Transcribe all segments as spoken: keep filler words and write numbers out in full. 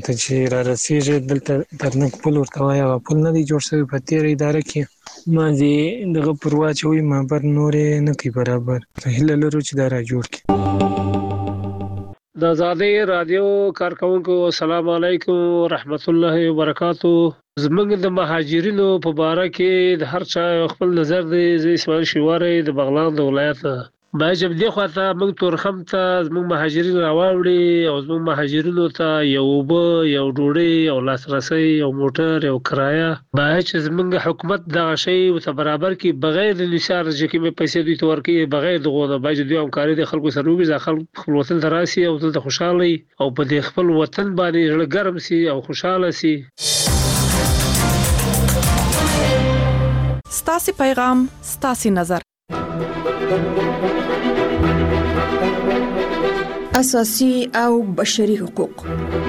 ته چې را رسیږي دلته ترنک پل ورته وایي هغه پل نه دی جوړ شوی په تېره اداره کې ماځې دغه پر واچوي مابر نورې نه کوي برابر هیله لرو چې دا را جوړ کړي. د آزادۍ رادیو کارکونکو السلام علیکم ورحمت الله وبرکاتو. زمونږ د مهاجرینو په باره کې د هر چا خپل نظر دی. زه اسماعیل شیواری د بغلان د ولایت باجب دی خواته موږ تورخم ته زموږ مهاجرین راوړي او زموږ مهاجرینو ته یو اوبه یو ډوډۍ او لاسرسی یو موټر یو کرایه باید چې زموږ حکومت دغه شی ورته برابر کړي بغیر د نثار چې کومې پیسې دوی ته ورکوي بغیر دغه نه باید دوی همکاري د خلکو سره وکړي خلک خپل وطن ته راسي او دلته خوشحاله او په دې خپل وطن باندې زړه ګرم سي او خوشحاله سي. ستاسو پیغام ستاسو نظر اساسي او بشري حقوق.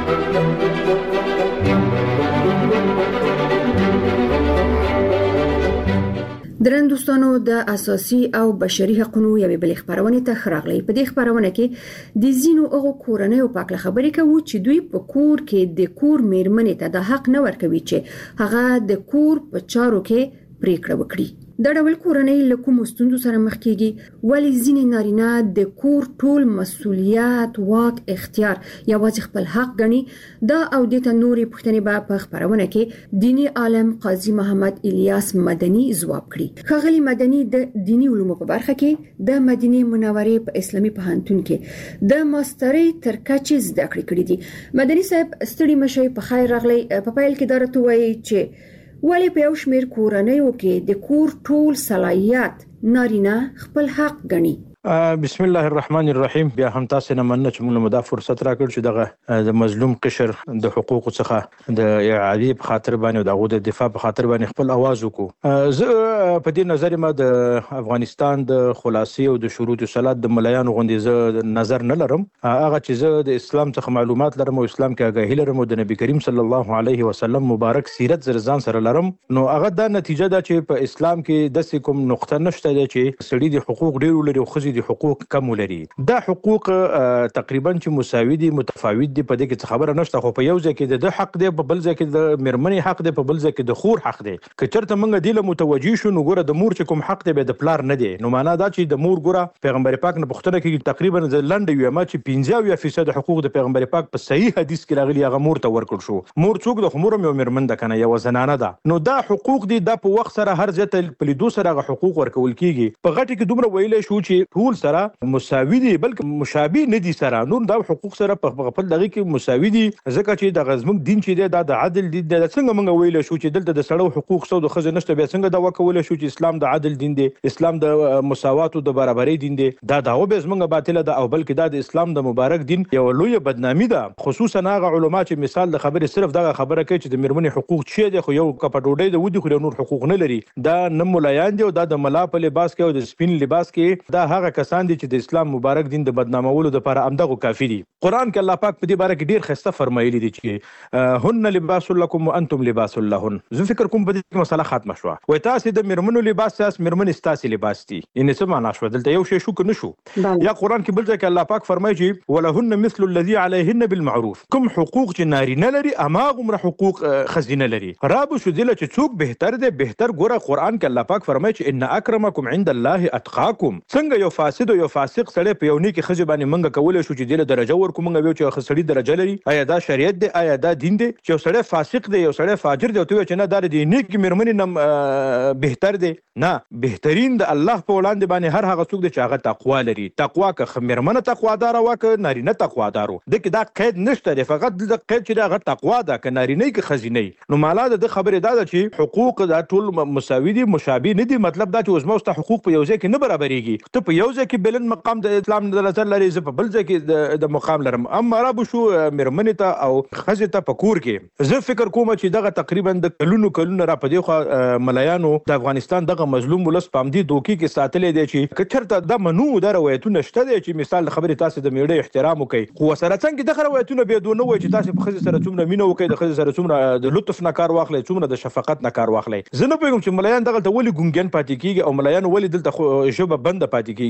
درن دوستانو د اساسي او بشري حقوقو یوې بل خبرونه ته خراغلي. په دې خبرونه کې د زینو او کورنۍ او پاکله خبرې کوي چې دوی په کور کې د کور میرمنې ته د حق نه ورکوي چې هغه د کور په چارو کې پریکړه وکړي. د ډول کورنۍ له کوم ستونزو سره مخ کیږي ولی ځینې نارینه د کور ټول مسولیت واک اختیار یوازې خپل حق ګڼي. دا او د تنوري پښتنې به په خبرونه کې دینی عالم قاضي محمد الیاس مدني ځواب کړي. خغلی مدني د دینی علومو په برخه کې د مدینه منورې په اسلامي پوهنتون کې د ماسترۍ تر کچې زده کړې کړې دي. مدني صاحب ستړي مشي په خیر راغلی. په پایل کې درته وایي چې ولی په یو شمیر کورنیو کې د کور ټول صلاحیت نارینه خپل حق ګڼي. بسم الله الرحمن الرحیم. بیا هم تاسو نه مننه چې موږ مدا فرصت راکړ چې دغه د مظلوم قشر د حقوقو څخه د اعادې په خاطر باندې او دغه د دفاع په خاطر باندې خپل आवाज وکړو. زه په دې نظر ما د افغانستان د خلاصي او د شروط صلات د ملایانو غوندې زه نظر نه لرم. هغه چې زه د اسلام څخه معلومات لرم او اسلام کې آگاهی لرم او د نبی کریم صلی الله علیه وسلم مبارک سیرت زرزان سره لرم نو هغه د نتیجه ده چې په اسلام کې د کوم نقطه نشته چې سړي د حقوق ډیر لري او خزي د حقوق کم لري. دا حقوق تقریبا چې مساوي دي متفاوت دي په دې کې خبره نشته خو په یو ځای کې د حق دی په بل ځای کې د مرمنې حق دی په بل ځای کې د خور حق دی. که چرته موږ د له متوجي شو نو ګوره د مور چې کوم حق دی به د پلار نه دی نو معنا دا چې د مور ګوره پیغمبر پاک نه پوښتنه کوي تقریبا د لنډ یو ما چې پنځه فیصد حقوق د پیغمبر پاک په صحیح حدیث کې راغلي هغه مور ته ورکړ شو. مور څوک د خمور یو مرمن ده کنه یو زنانه ده نو دا حقوق دي د په وخت سره هر ځای ته په لیدو سره حقوق ورکول کیږي. په غټي کې دومره ویلې شو چې ټول سره مساوي دي بلکې مشابه نه دي سره نور دا حقوق سره په خپل دغه کې مساوي دي ځکه چې د غزمک دین چې دی د عدل دي د څنګه موږ ویل شو چې دلته د سړو حقوق سو د خزه نشته به څنګه دا وکول شو چې اسلام د عدل دین دی اسلام د مساوات او د برابرۍ دین دی دا دا به زمونږ باطله ده او بلکې دا د اسلام د مبارک دین یو لوی بدنامي ده. خصوصا هغه علما چې مثال د خبره صرف دغه خبره کوي چې د مرمنې حقوق چي دي خو یو کپ ډوډۍ د ودی خو نور حقوق نه لري. دا نه مولایان دي او دا د ملا په لباس کې او د سپین لباس کې دا هغه کسان دي چې د اسلام مبارک دین د بدنامولو لپاره امدغه کافی دي. قران کې الله پاک په دې باره کې ډیر خسته فرمایلی دي چې هن لباس لكم وانتم لباس لهن. زه فکر کوم په دې مسله ختمه شو وای تاسو د مرمنو لباس تاسو مرمن تاسو لباس دي ان څه معنا شو دلته یو شی شو کنه شو یا قران کې بل ځای کې الله پاک فرمایي چې ولهن مثل الذي عليهن بالمعروف. کوم حقوق چې نارینه لري اماغه حقوق خزینه لري راب شو دله چې څوک بهتر دی بهتر ګوره قران کې الله پاک فرمایي چې ان اکرمکم عند الله اتقاکم. څنګه یو فاسد او یو فاسق سړی په یو نیکی خزه باندې منګه کولای شو چې د درجه ورکو منګه ویو چې خسړی درجه لري آیا دا شریعت دی آیا دا دین دی چې یو سړی فاسق دی یو سړی فاجر دی او ته چې نه دا د نیکی مرمنې نم بهتر دی نه بهترین د الله په وړاندې باندې هر هغه څوک دی چې هغه تقوا لري. تقوا که مرمنه تقوا دار او که نارینه تقوا دارو د کې دا قید نشته دی فقط د قید چې دا غټ تقوا ده که نارینه کې خزینه نو مالا د خبره دا ده چې حقوق دا ټول مساوي دي مشابه نه دي. مطلب دا چې اوس موسته حقوق په یو ځای کې نه برابرېږي ته په یو ځای کې بلند مقام د اسلام د نظر لري زه په بل ځای کې د مقام لرم اما را بشو مرمنې ته او خزه ته په کور کې زه فکر کوم چې دغه تقریبا د کلونو کلونو را پدې خو ملایانو د افغانستان دغه مظلوم ولس پامدي دوکي کې ساتلې دي چې کچرته د منو د روایتونه شته دي چې مثال خبره تاسو د میړې احترام وکي خو سره څنګه دغه روایتونه به دونه وای چې تاسو په خزه سره څومره مینه وکي د خزه سره څومره د لطف نه کار واخلي څومره د شفقت نه کار واخلي. زه نه پوهیږم چې ملایان دغه ته ولي ګونګن پاتې کیږي او ملایان ولي دلته شوبه بند پاتې کیږي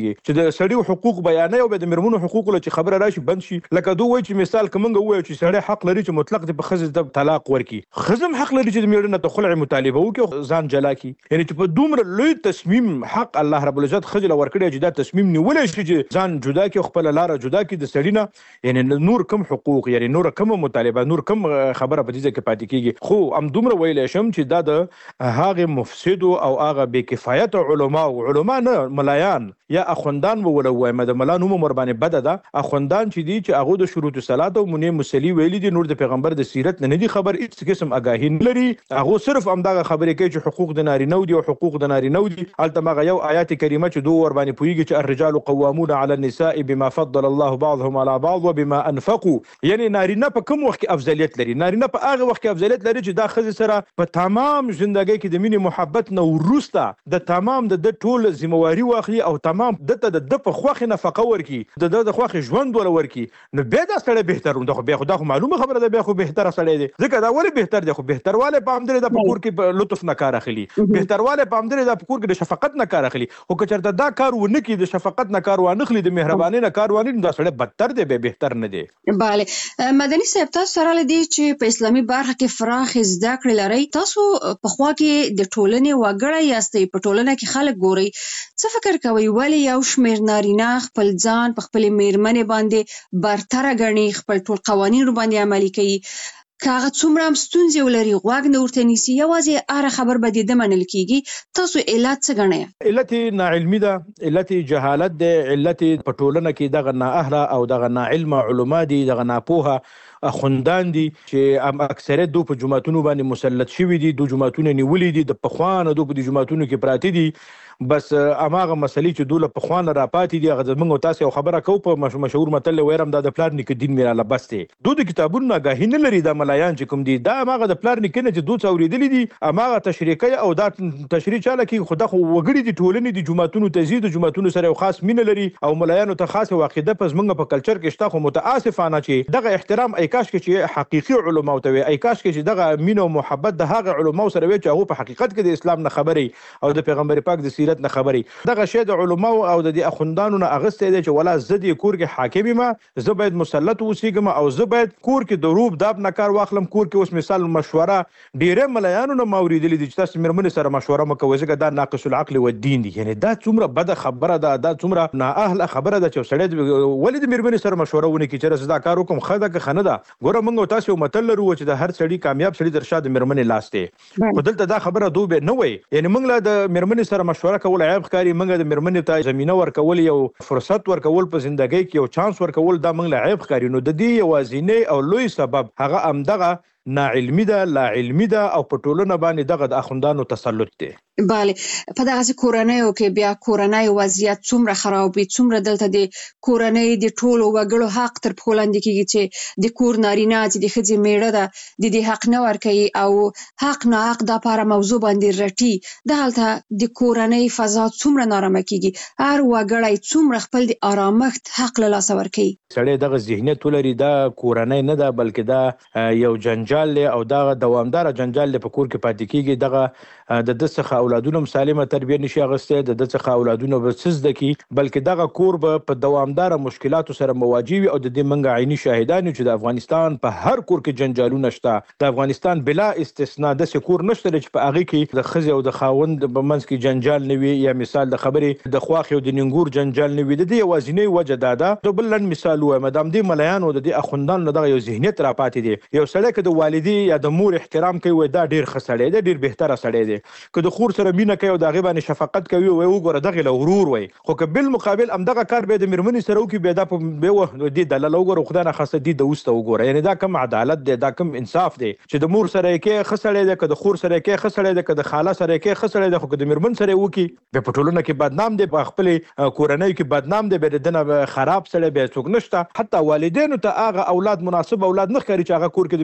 کیږي چې د سړي حقوق بیانې او د مرمنو حقوق له خبره راشي بند شي. لکه دوی وایي چې مثال کومنګ وایي چې سړی حق لري چې مطلق د خزې د طلاق ورکي، خزم حق لري چې د میړه ته خلع مطالبه وکړي ځان جلا کی. یعنی چې په دومره لوی تصمیم حق الله رب العزت خزل ورکړي چې دا تصمیم نیولای شي چې ځان جدا کی، خپل لار جدا کی د سړی نه. یعنی نور کم حقوق، یعنی نور کم مطالبه، نور کم خبره په دې کې پاتې کیږي. خو ام دومره ویل شم چې دا د هغه مفسد او هغه بے کفایت علما او علما نه ملایان یا اخوندان وولوي مده ملانو مر باندې بد ده. اخوندان چې دي چې هغه د شروط صلات او منی مسلی ویلي دي، نور د پیغمبر د سیرت نه دي خبر، هیڅ قسم آگاهی نه لري. هغه صرف امداغه خبرې کوي چې حقوق د نارینه دي او حقوق د نارینه دي. البته مغه یو آیات کریمه چې دوه ور باندې پویږي چې الرجال قوامون على النساء بما فضل الله بعضهم على بعض وبما انفقوا. یعنی نارینه په کوم وخت کې افضلیت لري؟ نارینه په هغه وخت کې افضلیت لري چې دا خزه سره په تمام ژوندۍ کې د مینې محبت نه ورسته د تمام د ټول ذمہواری واخلي او تمام دته د د په خوخه نفقه ورکي، د د خوخه ژوند ول ورکي. نو به دا سره بهتر ده، خو به خدا خو معلومه خبره ده، به خو بهتر سره دی. ځکه دا ولی بهتر دی؟ خو بهترواله په امدره د پکور کې لطف نه کار اخلي، بهترواله په امدره د پکور کې د شفقت نه کار اخلي. او که چرته دا کار ونه کی، د شفقت نه کار ونه اخلي، د مهرباني نه کار ونه، دا سره بدتر دی، به بهتر نه دی. bale مدني صاحب تاسو سره لدی چې په اسلامي برخه کې فراخ زده کړې لري، تاسو په خوا کې د ټولنې وګړی یاستئ، په ټولنه کې خلک ګوري، څه فکر کوي ولی یو شمېر نارینه خپل ځان په خپل میرمنې باندې برتر غني، خپل ټول قوانین باندې عملي کوي؟ کاغه څومره هم ستونزې ولري غوږ نه ورته نیسي، یوازې هر خبر به د منل کیږي. تاسو علت څه ګڼئ؟ علت ناعلمي ده، علت جهالت ده، علت په ټولنه کې دغه نااهله او دغه ناعلمه علما دي، دغه ناپوهه اخوندان دي چې اکثریت دو په جماعتونو باندې مسلط شوي دي، دو جماعتونه نیولي دي، د پخوانه دو په جماعتونو کې پراته دي. بس اماغه مسلې چې دوله په خوانه را پاتې دي، هغه موږ تاسو یو خبره کوو په مشهور متل ویرم دا د پلار نیک دین میراله بس دی. دوی د کتابونو آگاهی نه لري، دا ملایان چې کوم دي دا اماغه د پلار نیک نه چې دوی څوریدلې دي، اماغه تشریح کوي او دا تشریح چاله کې خدا خو وګړي دي ټولنې دي جماعتونو تزيد جماعتونو سره خاص مینه لري او ملایانو ته خاصه عقیده پس موږ په کلچر کې شته. خو متاسفانه چې دغه احترام ایکاش کې چې حقيقي علما او ته ایکاش کې چې دغه مینه او محبت د هغه علما سره وي چې هغه په حقیقت کې د اسلام نه خبري او د پیغمبر پاک د سیرت نه خبري. دغه شی د علما او د اخوندانو نه اغسته دي چې ولا زدي کور کې حاکم ما زه باید مسلط اوسېږم او زه باید کور کې د روب داب نه کار واخلم. کور کې اوس مثال مشوره ډیره ملایانو نه موریدلې دي چې تاسو مرمن سره مشوره مکوئ، ځکه دا ناقص العقل و الدین دي. یعنی دا څومره بد خبره ده، دا څومره نااهله خبره ده چې سړی ولې د مرمن سره مشوره ونه کی چې زدا کار وکم خدا که خنه ده. ګوره موږ تاسو متل لرو چې د هر سړی کامیاب سړی در شاده مرمن لاسته، خو دلته دا خبره دوه نه وي. یعنی موږ له د مرمن سره مشوره کول عیب ښکاري، موږ د مرمن ته زمينه ورکول، یو فرصت ورکول په ژوندۍ کې، یو چانس ورکول، دا موږ له عیب ښکاري. نو د دې یوازینی او لوی سبب هغه امدغه ناعلمي ده، لا علمي ده او په ټولنه باندې دغه د اخوندانو تسلط دی. bale په دغه کورنۍ کې بیا کورنۍ وضعیت څومره خراب وي، څومره دلته د کورنۍ د ټولو وګړو حق تر پښو لاندې کیږي چې د کور نارینه چې د ښځې میړه ده د دې حق نه ورکوي او حق نه حق د لپاره موضوع باندې رټي. دلته د کورنۍ فضا څومره نارامه کیږي، هر وګړی څومره خپل د آرامښت حق له لاسه ورکوي. سړی دغه ذهنیت ولري دا کورنۍ نه ده بلکې دا یو جنجال دی او دا دوامدار جنجال دی په کور کې پاتې کیږي. دغه د د څخه اولادونو سالمه تربیه نشي اغسته، د د څخه اولادونو به سزده کی، بلکې دغه کور به په دوامدار مشکلاتو سره مواجه وي. او د دې منګه عیني شاهدان چې د افغانستان په هر کور کې جنجالونه شته، د افغانستان بلا استثناء د سکور نشته چې په هغه کې د خزي او د خاوند په منځ کې جنجال نه وي، یا مثال د خبرې د خواخ او د ننګور جنجال نه وي. د دې وازینې وجه دا ده. بل لن مثال و مدام دې ملایان او د اخوندان دغه یو ذهنیت را پاتې دي. یو سړی که د والدي یا د مور احترام کوي دا ډیر ښه سړی دی، ډیر بهتره سړی دی. که د خور سره مینه کوي او د هغې باندې شفقت کوي وایي وګوره دغې له ورور وایي. خو که بالمقابل همدغه کار بیا د مېرمنې سره وکړي بیا دا په دې دلاله وګوره خدای ناخواسته دې د اوسته وګوره. یعنې دا کم عدالت دی، دا کم انصاف دی چې د مور سره یې کوي ښه سړی دی، که د خور سره یې کوي ښه سړی دی، که د خاله سره یې کوي ښه سړی دی. خو که د مېرمن سره یې وکړي بیا په ټولنه کې بدنام دی، په خپلې کورنیو کې بدنام دی، بیا د ده نه خراب سړی بیا څوک نشته. حتی والدینو ته هغه اولاد مناسب اولاد نه ښکاري چې هغه کور کې د مېرمنې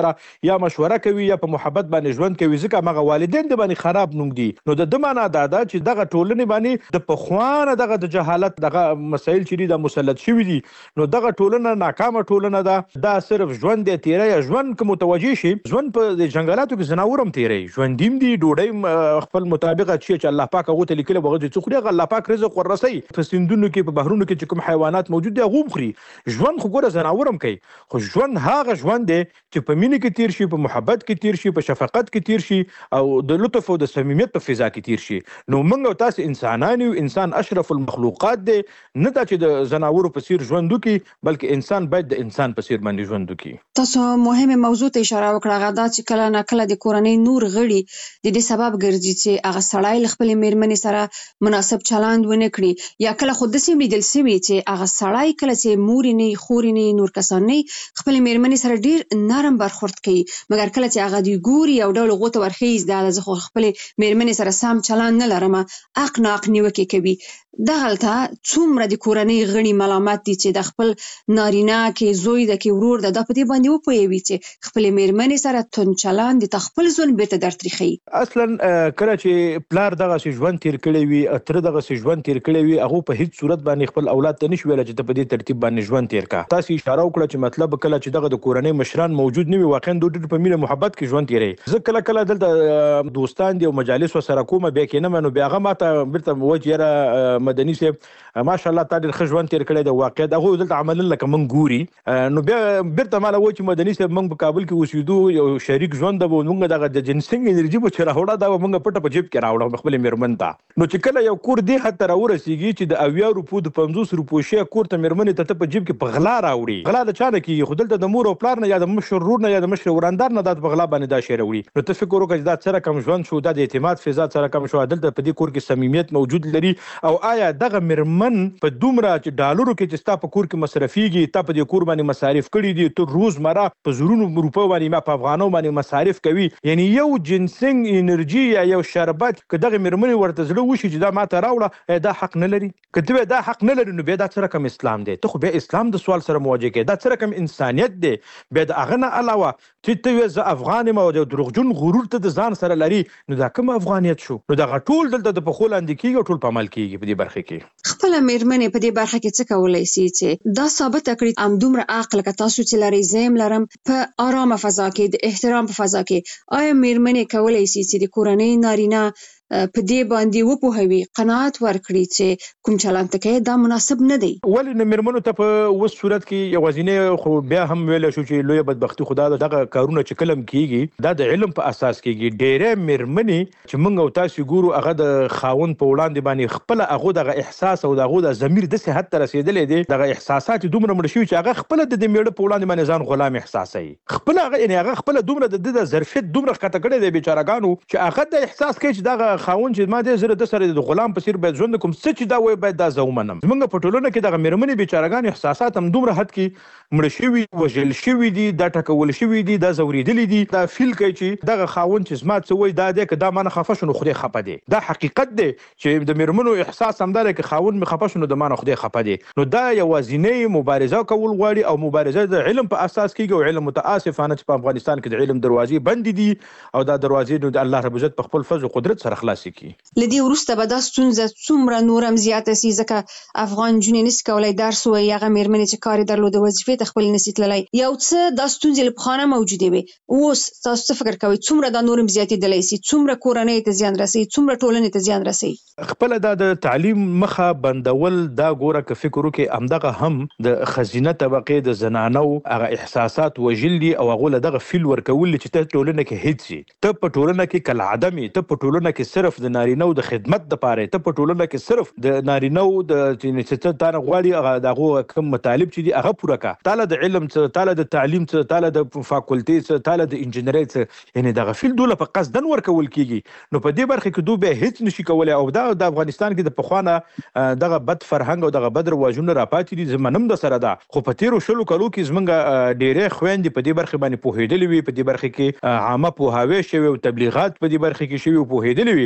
سره یا مشوره کوي یا په محبت باندې ژوند کوي، ځکه هغه والدین د باندې خراب نوم دي. نو د ده معنا دا ده چې دغه ټولنې باندې د پخوانه دغه د جهالت دغه مسایل چې دي دا مسلط شوي دي. نو دغه ټولنه ناکامه ټولنه ده. دا صرف ژوند دی تیری یا ژوند که متوجه شي ژوند په جنګلاتو کې ځناور هم تیری، ژوندیم دي، ډوډۍ خپل مطابقه چې الله پاک هغو ته لیکلي به هغه دې څه خوري، هغه الله پاک رزق وررسوي. په سیندونو کې په بحرونو کې چې کوم حیوانات موجود دي هغه هم خوري. ژوند خو ګوره ځناور هم کوي، خو ژوند هغه ژوند دی چې په مینې کې تیر شي، په محبت کې تیر شي، په شفقت کې تیر شي او د لطف او د صمیمیت په فضا کې تیر شي. نو موږ او تاسو انسانان یو، انسان اشرف المخلوقات دی، نه دا چې د ځناورو په څیر ژوند وکړي بلکې انسان باید د انسان په څیر باندې ژوند وکړي. تاسو مهمه موضوع ته اشاره وکړه، هغه دا چې کله نه کله د کورنۍ نور غړي د دې سبب ګرځي چې هغه سړی له خپلې مېرمنې سره مناسب چلند ونه کړي، یا کله خو داسې لیدل شوي چې هغه سړی کله چې مور نه خور نه نور کسان نه خپلې مېرمنې سره ډیر نرم برخورد کوي، مګر کله چې هغه دوی ګوري یو ډول غوته ورخیز دا زه خو خپلې مېرمنې سره سم چلند نه لرم، اق نه اق نیوکې کوي. دغلته څومره د کورنۍ غړي ملامت دي چې د خپل نارینه کې زوی د کې ورور د په دې باندې وپوهوي چې خپلې مېرمنې سره توند چلند د خپل ژوند بیرته درتریخي. اصلا کله چې پلار دغه ژوند تیر کړی وي، تر دغه ژوند تیر کړی وي، هغه په هیڅ صورت باندې خپل اولاد ته نشي ویل چې په دې ترتیب باندې ژوند تیر کا. تاسو اشاره وکړه چې مطلب کله چې دغه د کورنۍ مشران موجود نه وي واقعا د ډېر په مینه محبت کې ژوند تیری. زه کله کله دلته دوستان دي او مجالس سره کوم بیا کینم، نو بیا هغه ماته بیرته وجه مدني صاحب ماشاءالله تا ډېر ښه ژوند تیر کړی دی، واقعا هغوی دلته عملا لکه موږ ګوري. نو بیا بیرته ماله وایي چې مدني صاحب موږ په کابل کې اوسېدو، یو شریک ژوند به موږ دغه د جنسنګ انرژي به چې راوړه دا به موږ پټه په جیب کې راوړه خپلې مېرمن ته. نو چې کله یو کور دې حد ته راورسېږي چې د اویا روپو د پنځوس روپو شی کور ته مېرمنې ته ته په جیب کې په غلا راوړي، غلا د چا نه کېږي؟ خو دلته د مور او پلار نه یا د مشر ورور نه یا د مشر وراندار نه دا په غلا باندې دا شی راوړي. نو ته فکر وکړه چې دا څه رقم ژوند شو، دا د اعتماد فضا څه رقم شو، دلته په دې کور کې صمیمیت موجود لري؟ او آیا دغه مېرمن په دومره چې ډالرو کې چې ستا په کور کې مصرفېږي، تا په دې کور باندې مصارف کړي دي، ته روزمره په زرونو روپو باندې ما په افغانو باندې مصارف کوي، یعنی یو جنسنګ انرژي یا یو شربت که دغه مېرمنې ورته زړه وشي چې دا ماته راوړه، دا حق نه لري؟ که ته دا حق نه لري نو بیا دا څه رقم اسلام دی؟ ته خو بیا اسلام د سوال سره مواجه کوي، دا څه رقم انسانیت دی؟ بیا د هغه نه علاوه چې ته وایې زه افغان یم او د دروغجن غرور ته د ځان سره لري، نو دا کوم افغانیت شو؟ نو دغه ټول دلته د پښو لاندې کېږي او ټول په عمل کېږي په دې برخه کې. خپله مېرمنې په دې برخه کې څه کولی شي چې دا ثابته کړي همدومره عقل که تاسو چې لرئ زه هم لرم په ارامه فضا کې د احترام په فضا کې؟ آیا مېرمنې کولی شي چې د کورنۍ نارینه په دې باندې وپوهوي، قناعت ورکړي چې کوم چلند ته کوي دا مناسب نه دی؟ ولې نه مېرمنو ته په اوس صورت کې یوازینی خو بیا هم ویلی شو چې لویه بدبختي خو دا ده دغه کارونه چې کله هم کېږي دا د علم په اساس کېږي. ډېری مېرمنې چې موږ او تاسو ګورو هغه د خاوند په وړاندې باندې خپله هغو دغه احساس او د هغو د ضمیر داسې حد ته رسېدلی دی، دغه احساسات یې دومره مړه شوي چې هغه خپله د دې مېړه په وړاندې باندې ځان غلام احساسوي، خپله هغه یعنې هغه خپله دومره د ده د ظرفیت دومره ښکته کړی دی بېچارهګانو چې هغه دا احساس کوي چې دغه خاوند چې ما دی زه د سره د غلام په څېر باید ژوند وکړم، څه چې دا وایي باید دا زه ومنم. زموږ په ټولنه کې دغه مېرمنې بېچارهګانې احساسات هم دومره حد کې مړه شوي، وژل شوي دي، دا ټکول شوي دي، دا ځورېدلي دي، دا فیل کوي چې دغه خاوند چې زما څه وایي دا دی که دا مانه خفه شو نو خدای خفه دی. دا حقیقت دی چې د مېرمنو احساس همدا دی که خاوند مې خفه شو نو د مانه خدای خفه دی. نو دا یوازینۍ مبارزه کول غواړي او مبارزه د علم په اساس کېږي او علم متاسفانه چې په افغانستان کې د علم دروازې بندې دي او دا دروازې نو د الله رب عزت په خپل فضل او قدرت سره خلاصې کړي. له دې وروسته به دا ستونزه څومره نور هم زیاته سي ځکه افغان نجونې نسي کولی درس ووایي، هغه مېرمنې چې کار یې درلوده وظیفې ته خپل نسي تللی، یو څه دا ستونزې له پخوا نه موجودې وې، اوس تاسو څه فکر کوئ څومره دا نور هم زیاتېدلی سي، څومره کورنۍ ته زیان رسوي، څومره ټولنې ته زیان رسوي؟ خپله دا د تعلیم مخه بندول دا ګوره که فکر وکړې همدغه هم د ښځینه طبقې د زنانو هغه احساسات وژل دي او هغو له دغه فیل ورکول چې ته ټولنه کې هېڅ سي، ته په ټولنه کې کالعدم یې، ته په ټولنه کې صرف د نارینهو د خدمت دپاره، ته په ټولنه کې صرف د نارینهو د چې ته تا نه غواړي هغه د هغو کوم مطالب چې دي هغه پوره کړه، تا له د علم څه، تا له د تعلیم څه، تا له د فاکولټۍ څه، تا له د انجینرۍ څه، یعنې دغه فیل دوله په قصدن ورکول کېږي. نو په دې برخه کې دوی بیا هېڅ نشي کولی او دا د افغانستان کې د پخوا نه دغه بد فرهنګ او دغه بد رواجونه راپاتې دي. زه منم درسره ده، خو په تېرو شلو کلو کې زموږ ډېرې خویندې په دې برخې باندې پوهېدلې وي، په دې برخې کې عامه پوهاوی شوی او تبلیغات په دې برخې کې شوي او پوهېدلې وي.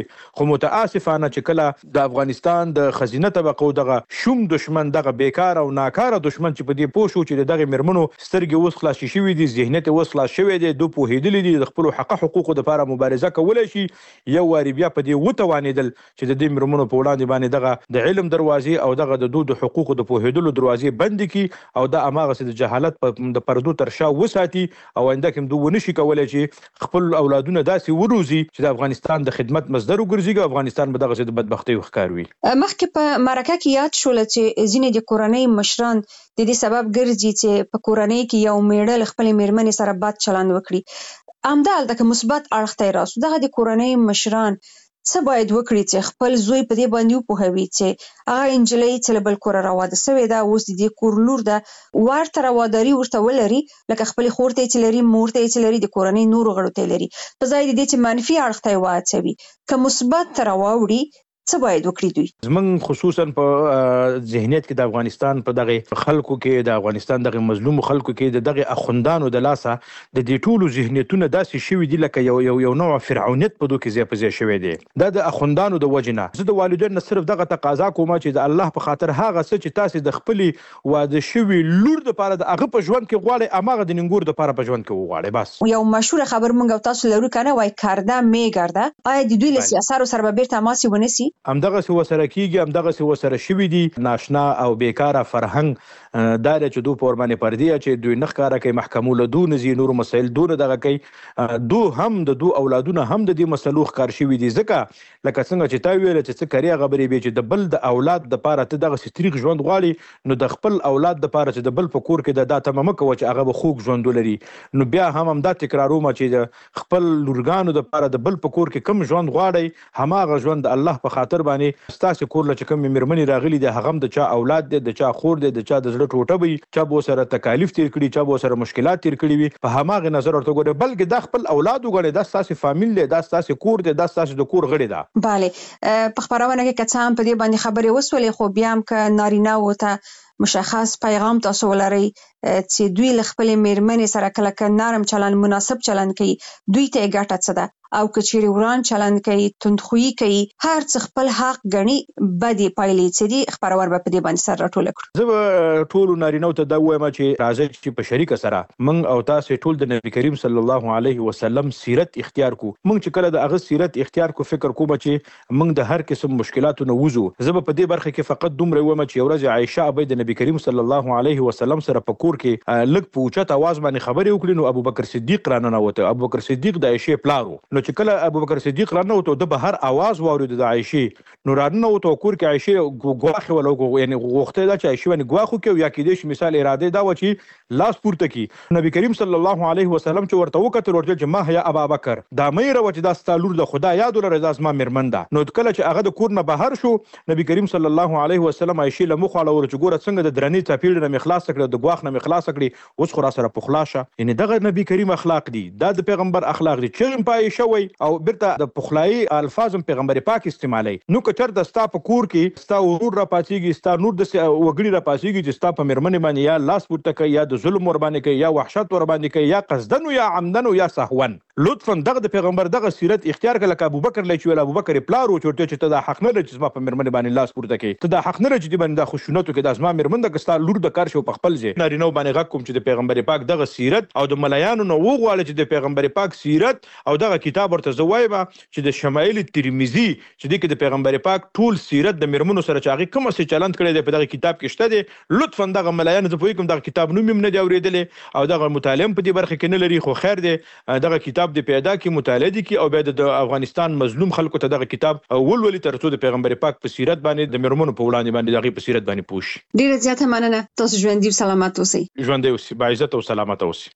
خو متاسفانه چې کله د افغانستان د خزینه طبقه دغه شوم دشمن دغه بیکار او ناکاره دشمن چې په دې پوه شو چې دغه مرمنو سترګې اوس خلاص شوي دي ذهنیت اوس خلاص شوی دی دوی پوهېدلي دي د خپلو حق حقوقو دپاره مبارزه کولی شي یو وارې بیا په دې وتوانېدل چې د دې مرمنو په وړاندې باندې دغه د علم دروازې او دغه د دوی د حقوقو د پوهېدلو دروازې بندې کړي او دا هماغسې د جهالت د پردو تر شا وساتي او آینده کې هم دوی ونه شي کولی چې خپل اولادونه داسې وروزي چې د افغانستان د خدمت مصدر وګرځي او افغانستان به دغسې د بدبختۍ ښکار وي. مخکې په مرکه کې یاد شول چې ځینې د کورنۍ مشران د دې سبب ګرځي چې په کورنۍ کې یو میړه له خپلې مېرمنې سره بد چلند وکړي. همدالته که مثبت اړخ ته یې راسو دغه د کورنۍ مشران څه باید وکړي چې خپل زوی په دې باندې وپوهوي چې هغه نجلۍ چې له بل کوره راواده سوې ده اوس د دې کور لور ده ورته رواداري ورته ولري لکه خپلې خور ته چې لري مور ته چې لري د کورنۍ نورو غړو ته لري په ځای د دې چې منفي اړخ ته یې واچوي که مثبت ته راواوړي څه باید وکړي دوی؟ زمونږ خصوصا په ذهنیت کې د افغانستان په دغه خلکو کې د افغانستان دغه مظلوم خلکو کې د دغه اخوندانو د لاسه د دې ټولو ذهنیتونه داسې شوي دي لکه یو یو یو نوع فرعونیت په دوی کې ځای په ځای شوی دی. دا د اخوندانو د وجې نه زه د والدینو نه صرف دغه تقاضا کوم چې د الله په خاطر هغه څه چې تاسې د خپلې واده شوي لور دپاره د هغه په ژوند کې غواړئ هماغه د نینګور دپاره په ژوند کې وغواړئ. بس یو مشهوره خبر موږ او تاسو لرو که نه وایي کرده میګرده آیا د دوی له سیاسارو سره به بیرته تماس ونیسي؟ همدغسې سره کیږي همدغسې ورسره شوي دي ناشنا او بیکاره فرهنګ دا دی چې دوی په ورباندې پردي چې دوی نه ښکاره کوي محکمو له دوی نه ځي نورو مسایل دونه دغه کوي دوی هم د دوی اولادونه هم د دې مسلو ښکار شوي دي ځکه لکه څنګه چې تا ویله چې څه کرې خبرې وې چې د بل د اولاد دپاره ته دغسې تریخ ژوند غواړي نو د خپل اولاد دپاره چې د بل په کور کې د دا تمه مه کوه چې هغه به خوږ ژوند ولري نو بیا هم همدا تکرارومه چې د خپل لورګانو دپاره د بل په کور کې کم ژوند غواړئ هماغه ژوند د الله په خاطر باندې ستاسې کور له چې کوم مېرمنې راغلي دي هغه هم د چا اولاد دی د چا خور دی د چا د زړه ټوټه وي چا به ورسره تکالیف تیر کړي چا به ورسره مشکلات تیر کړي وي په هماغې نظر ورته ګورئ بلکې دا خپل اولاد وګڼئ دا ستاسې فامیل دی دا ستاسې کور دی دا ستاسې د کور غړي ده. بله په خپرونه کې که څه هم په دې باندې خبرې وسولې خو بیا هم که نارینه‌وو ته مشخص پیغام تاسو ولرئ چې دوی له خپلې مېرمنې سره کله که نرم چلند مناسب چلند کوي دوی ته یې ګټه څه ده او که چیرې وران چلند کوي تندخویي کوي هر څه خپل حق ګڼي بدې پایلې څه دي خپرونه به په دې باندې سر راټوله کړو. زه به ټولو نارینه‌وو ته دا ووایم چې راځئ چې په شریکه سره موږ او تاسې ټول د نبي کریم صلی الله علیه وسلم سیرت اختیار کړو. موږ چې کله د هغه سیرت اختیار کړو فکر کوم چې موږ د هر قسم مشکلاتو نه وځو. زه به په دې برخه کې فقط دومره ووایم چې یو ورځ عایشه ابی د نبي کریم صلی الله علیه وسلم سره په کور کې لږ په اوچت اواز باندې خبرې وکړې نو ابوبکر صدیق راننوته. ابوبکر صدیق د عایشې پلار و نو چې کله ابوبکر صدیق راننوته د بهر اواز واورید د عایشې نو راننوته کور کې عایشې ګواښ ولو یعنی غوښته دا چې عایشې باندې ګواښ وکړي یا کېدای شي مثال اراده دا و چې لاس پورته کړي. نبی کریم صلی الله علیه وسلم چې ورته وکتل ورته چې ما هيا ابابکر دا مې راو چې دا ستالور د خدا یاد ولر دا زما مېرمن ده. نو کله چې هغه د کور نه بهر شو نبی کریم صلی الله علیه وسلم عایشې له مخ والا ور چې ګوره څنګه د درنې چاپیړ نه مخلاص کړ د ګواښ نه مخلاص کړي اوس خو را سره پخلاشه یعنی دغه نبی کریم اخلاق دي دا د پیغمبر اخلاق دي چې پای شوی او برته د پخلای الفاظ پیغمبر پاک استعمالي. نو که چر د ستا په کور کې ستا ورور را پاتېږي ستا نور د وګړي را پاتېږي چې ستا په مېرمنې باندې یا لاس پورته کوي یا د ظلم ور باندې کوي یا وحشت ور باندې کوي یا قصدن یا عمدن یا سهوا لطفا دغه د پیغمبر دغه سیرت اختیار کړه لکه ابوبکر لای چې ویل ابوبکر پلار و چورته چې ته د حق نه لري چې زما په مېرمنې باندې لاس پورته کوي ته د حق نه لري چې باندې د خشونت کې د ازما مېرمن د کستا لور د کار شو په خپل ځای نارینه باندې غږ کوم چې د پیغمبر پاک دغه سیرت او د ملایانو نو وغواړي چې د پیغمبر پاک سیرت او دغه کتاب ورته زوایبه چې د شمایل ترمذی چې د کې د پیغمبر پاک ټول سیرت د مېرمنو سره چې هغه کوم څه چلند کړی دی په دغه کتاب کې شته دی لطفا دغه ملایان زه پوهیږم دغه کتاب نوم هم نه دی اورېدلی او دغه مطالعه په دې برخه کې نه لري خو خیر دی دغه کتاب د پیدا کې مطالعه دي کې او بیا د افغانستان مظلوم خلکو ته دغه کتاب ولولي ترڅو د پیغمبر پاک په سیرت باندې د مېرمنو په وړاندې باندې دغه په سیرت باندې پوه شي. ډیره زیاته مننه تاسو ژوندي او سلامت اوسئ. ژوندي اوسئ با عزت او سلامت اوسئ.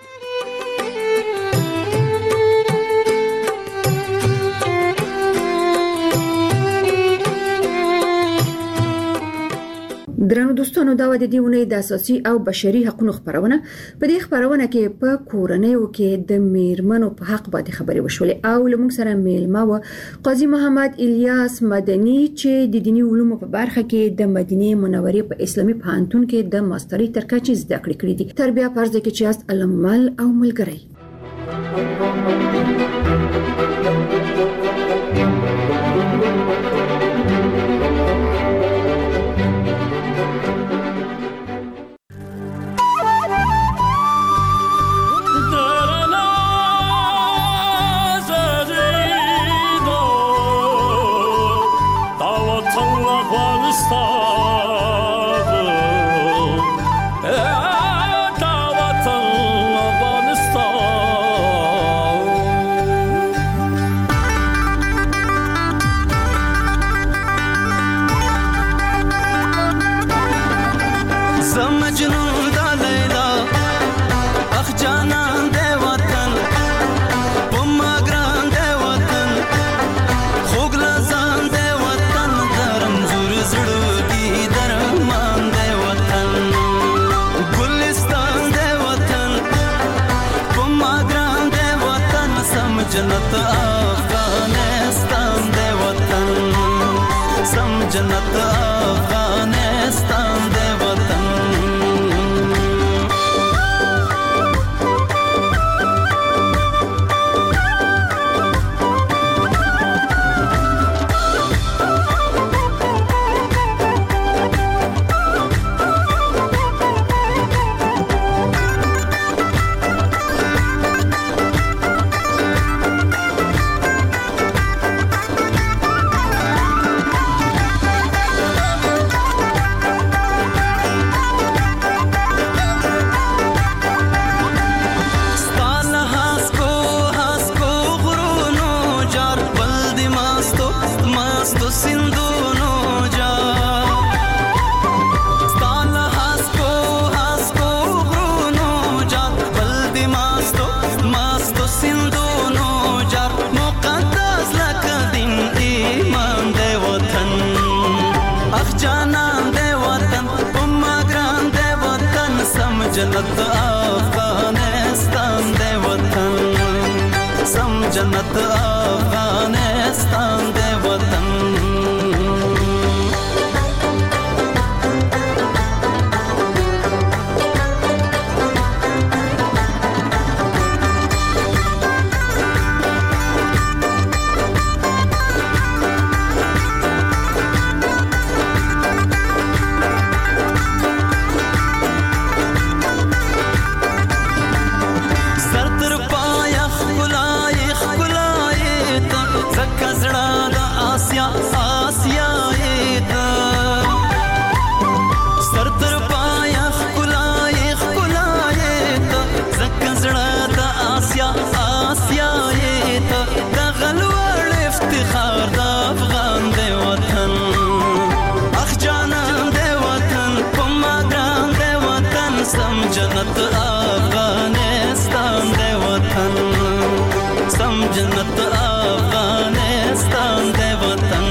درنو دوستانو دا د دې ونې د اساسي او بشري حقوقو خبرونه په دې خبرونه کې په کورنیو کې د میرمنو په حق باندې خبرې وشولې او لمونږ سره میلمه و قاضي محمد الیاس مدني چې د دینی علومو په برخه کې د مدینه منورې په اسلامي پوهنتون کې د ماسترۍ تر کچې زده کړې کړې دي. تربیه فرض کې چې است علمل او ملګری جنت افغانستان دی وطن سم جنت افغانستان دی وطن جنت افغانستان دی وطن سم جنت افغانستان دی وطن جنت افغانستان دی وطن سم جنت افغانستان دی وطن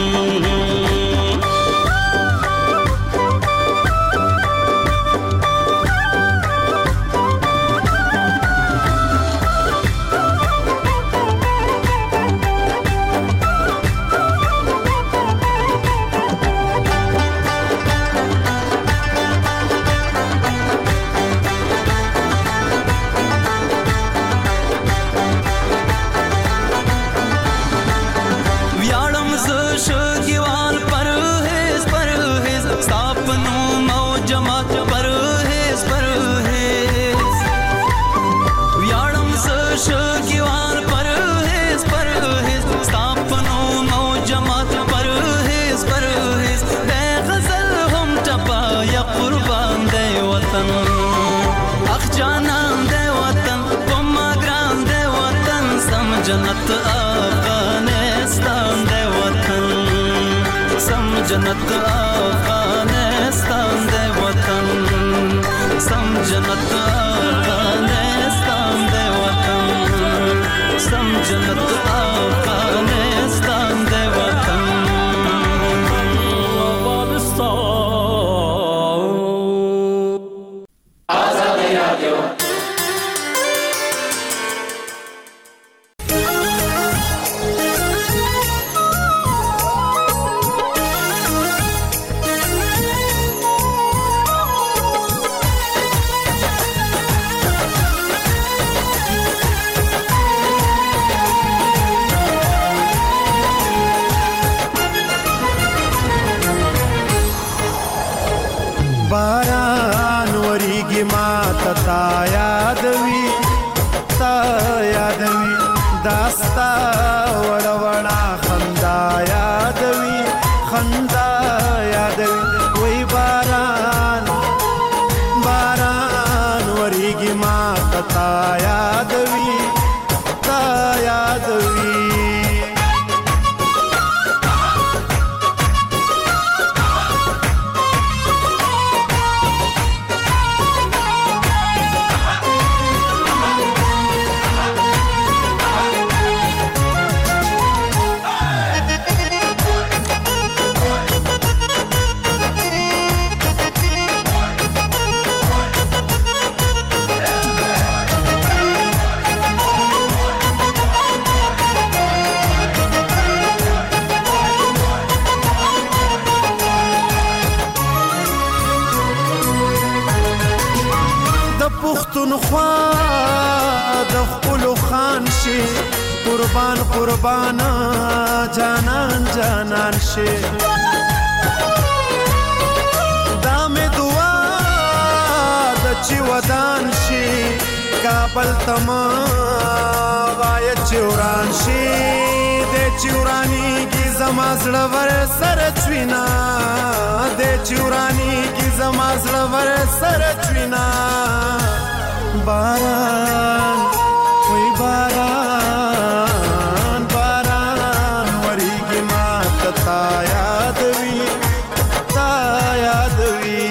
جنت افغانستان دی وطن سم جنت افغانستان دی وطن سم جنت افغانستان دی وطن سم جنت افغانستان دی وطن آزادی رادیو باران وریږي ما ته تا یادوي تا یادوي داستا وړه وړه خندا یادوي خندا یادوي وای باران باران وریږي ما ته تا یادوي تا یادوي شي قربان قربان جانان جانان شي دا مې دعا د چې ودان شي کابل تما وای چوران شي د چورانی کی زما زړه ور سر چوینا د چورانی کی زما زړه ور سر چوینا باران وی باران باران وریږي ما تا یاد وی تا یاد وی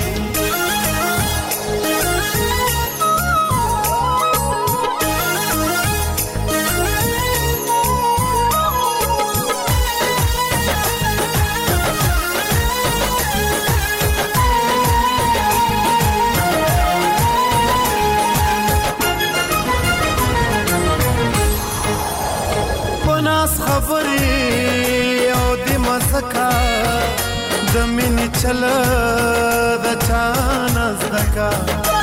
خبرې او د مزکا د مینې چل د چانه زدکا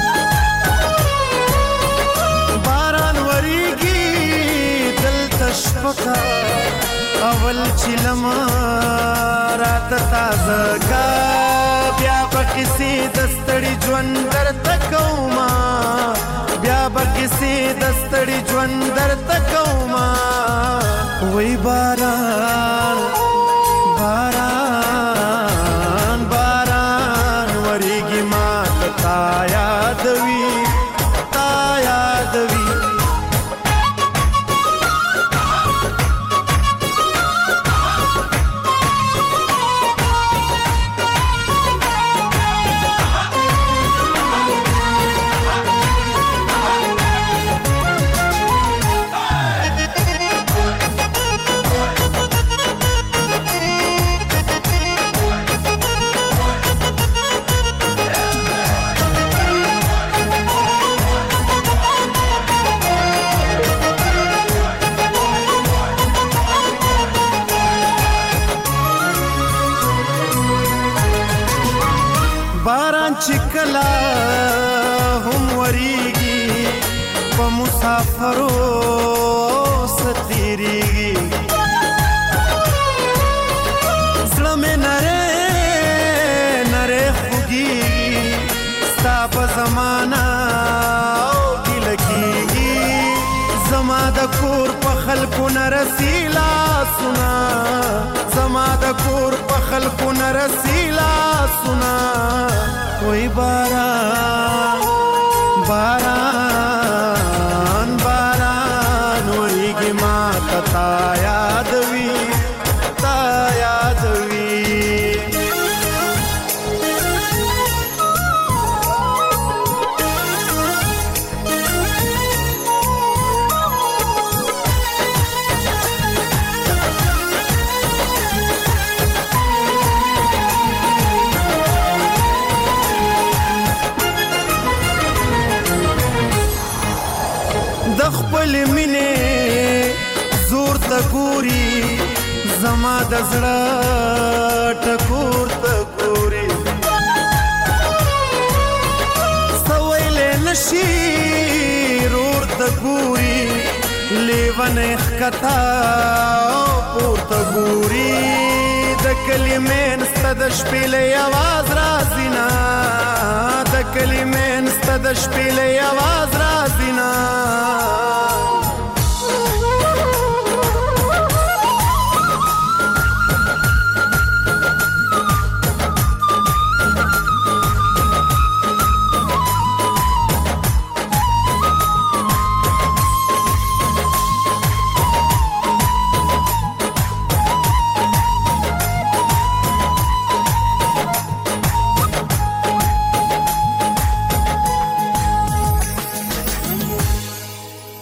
باران وریږي دلته شپکا اول چې لمه راته تازه کا بیا به کیسې د ستړي ژوند درته کومه بیا به کیسې د ستړي ژوند درته کومه وی باران باران باران وریږي ما تا یاد وی تا یاد وی باران چکلا هم وریږي په مسافرو ستیریږي زړه مې نره نره خوږیږي ستا په زمانه او ګیله کېږي زما د کور په خلکو نه رسي لاسونه زما د کور په خلکو نه رسي لاسونه وی باران باران باران وریږي ما تا یاد وی تا یاد وی د خپل مینې زور ته ګوري زما د زړه ټکور ته ګوري سویلې نشي رور ته ګوري لیونې ښکتا پورته ګوري د کلمې نسته د شپېلې اواز راځي نه د کلمې نسته د شپېلې اواز راځي نه